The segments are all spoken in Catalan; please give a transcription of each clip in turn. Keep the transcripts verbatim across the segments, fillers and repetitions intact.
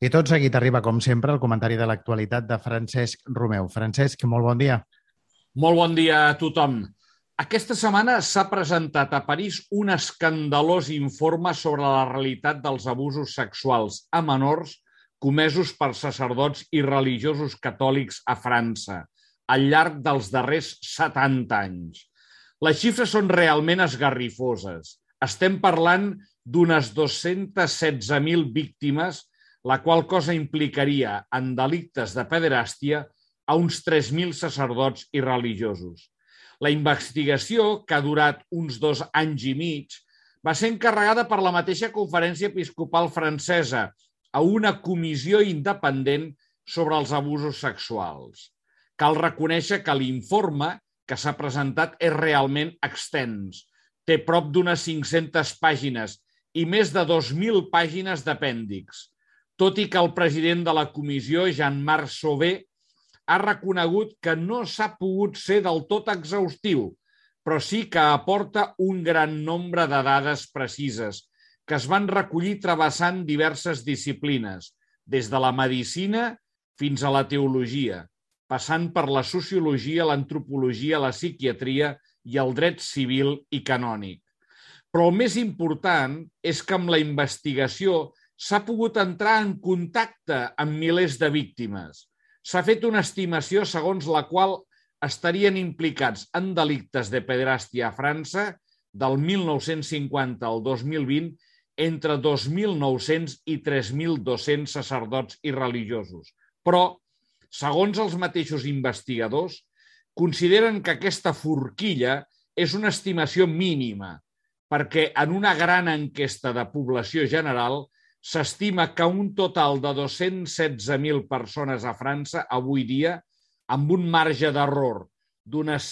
I tot seguit arriba, com sempre, el comentari de l'actualitat de Francesc Romeu. Francesc, molt bon dia. Molt bon dia a tothom. Aquesta setmana s'ha presentat a París un escandalós informe sobre la realitat dels abusos sexuals a menors comesos per sacerdots i religiosos catòlics a França al llarg dels darrers setanta anys. Les xifres són realment esgarrifoses. Estem parlant d'unes dos-centes setze mil víctimes, la qual cosa implicaria en delictes de pederàstia a uns tres mil sacerdots i religiosos. La investigació, que ha durat uns dos anys i mig, va ser encarregada per la mateixa Conferència Episcopal Francesa a una comissió independent sobre els abusos sexuals. Cal reconèixer que l'informe que s'ha presentat és realment extens. Té prop d'unes cinc-centes pàgines i més de dos mil pàgines d'apèndix. Tot i que el president de la comissió, Jean-Marc Sauvé, ha reconegut que no s'ha pogut ser del tot exhaustiu, però sí que aporta un gran nombre de dades precises que es van recollir travessant diverses disciplines, des de la medicina fins a la teologia, passant per la sociologia, l'antropologia, la psiquiatria i el dret civil i canònic. Però el més important és que amb la investigació s'ha pogut entrar en contacte amb milers de víctimes. S'ha fet una estimació segons la qual estarien implicats en delictes de pederàstia a França del mil nou-cents cinquanta al dos mil vint entre dos mil nou-cents i tres mil dos-cents sacerdots i religiosos. Però, segons els mateixos investigadors, consideren que aquesta forquilla és una estimació mínima, perquè en una gran enquesta de població general s'estima que un total de dos-cents setze mil persones a França avui dia, amb un marge d'error d'unes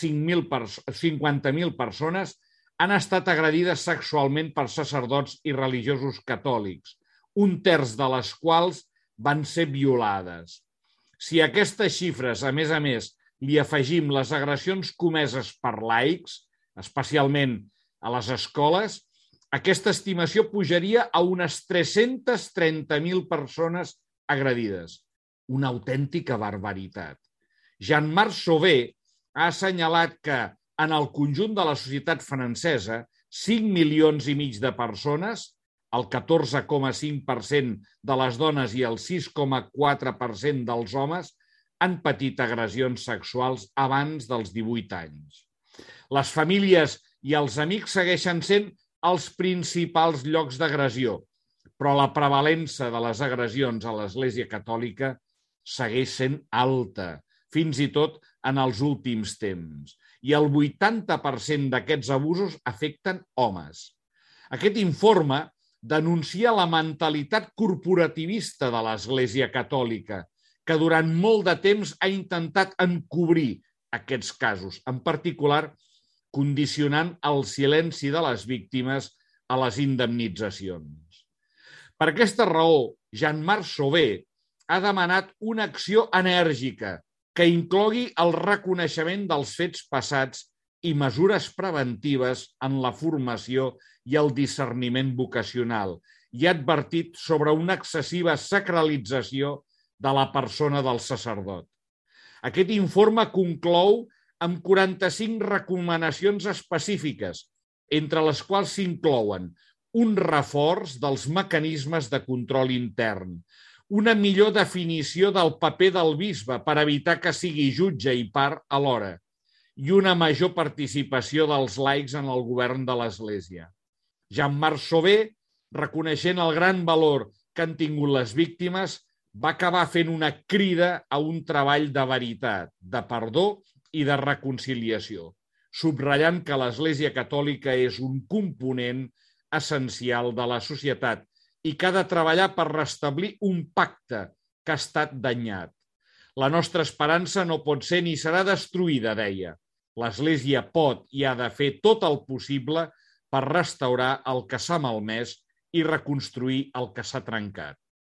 cinquanta mil persones, han estat agredides sexualment per sacerdots i religiosos catòlics, un terç de les quals van ser violades. Si a aquestes xifres, a més a més, li afegim les agressions comeses per laics, especialment a les escoles, aquesta estimació pujaria a unes tres-centes trenta mil persones agredides. Una autèntica barbaritat. Jean-Marc Sauvé ha assenyalat que en el conjunt de la societat francesa, cinc milions i mig de persones, el catorze coma cinc per cent de les dones i el sis coma quatre per cent dels homes, han patit agressions sexuals abans dels divuit anys. Les famílies i els amics segueixen sent els principals llocs d'agressió, però la prevalença de les agressions a l'Església Catòlica segueix sent alta, fins i tot en els últims temps, i el vuitanta per cent d'aquests abusos afecten homes. Aquest informe denuncia la mentalitat corporativista de l'Església Catòlica, que durant molt de temps ha intentat encobrir aquests casos, en particular condicionant el silenci de les víctimes a les indemnitzacions. Per aquesta raó, Jean-Marc Sauvé ha demanat una acció enèrgica que inclogui el reconeixement dels fets passats i mesures preventives en la formació i el discerniment vocacional i ha advertit sobre una excessiva sacralització de la persona del sacerdot. Aquest informe conclou amb quaranta-cinc recomanacions específiques, entre les quals s'inclouen un reforç dels mecanismes de control intern, una millor definició del paper del bisbe per evitar que sigui jutge i part alhora, i una major participació dels laics en el govern de l'Església. Jean-Marc Sauvé, reconeixent el gran valor que han tingut les víctimes, va acabar fent una crida a un treball de veritat, de perdó i de reconciliació, subratllant que l'Església Catòlica és un component essencial de la societat i que ha de treballar per restablir un pacte que ha estat danyat. La nostra esperança no pot ser ni serà destruïda, deia. L'Església pot i ha de fer tot el possible per restaurar el que s'ha malmès i reconstruir el que s'ha trencat.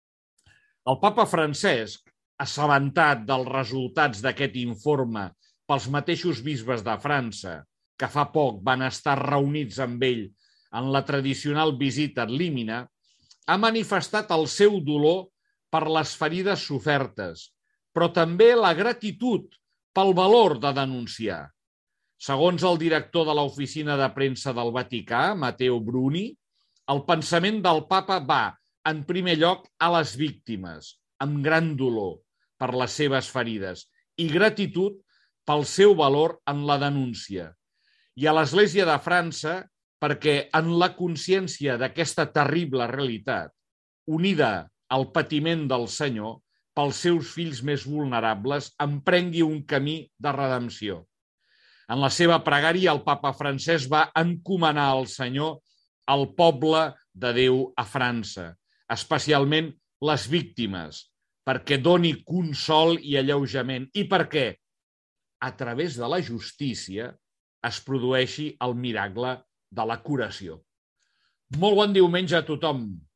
El papa Francesc, assabentat dels resultats d'aquest informe pels mateixos bisbes de França, que fa poc van estar reunits amb ell en la tradicional visita ad limina, ha manifestat el seu dolor per les ferides sofertes, però també la gratitud pel valor de denunciar. Segons el director de l'Oficina de Premsa del Vaticà, Matteo Bruni, el pensament del papa va, en primer lloc, a les víctimes, amb gran dolor per les seves ferides i gratitud pel seu valor en la denúncia. I a l'Església de França, perquè en la consciència d'aquesta terrible realitat, unida al patiment del Senyor, pels seus fills més vulnerables, emprengui un camí de redempció. En la seva pregària, el papa Francesc va encomanar al Senyor al poble de Déu a França, especialment les víctimes, perquè doni consol i alleujament i perquè, a través de la justícia, es produeixi el miracle de la curació. Molt bon diumenge a tothom.